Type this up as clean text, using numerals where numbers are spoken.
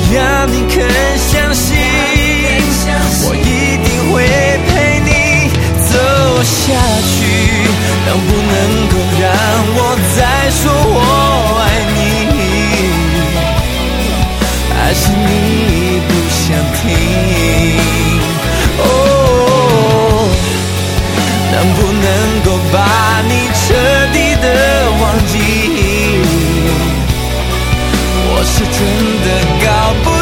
让你肯相信，我一定会陪你走下去。能不能够让我再说我爱你？还是你不想听？哦，能不能够把你彻底的忘记？我是真的搞不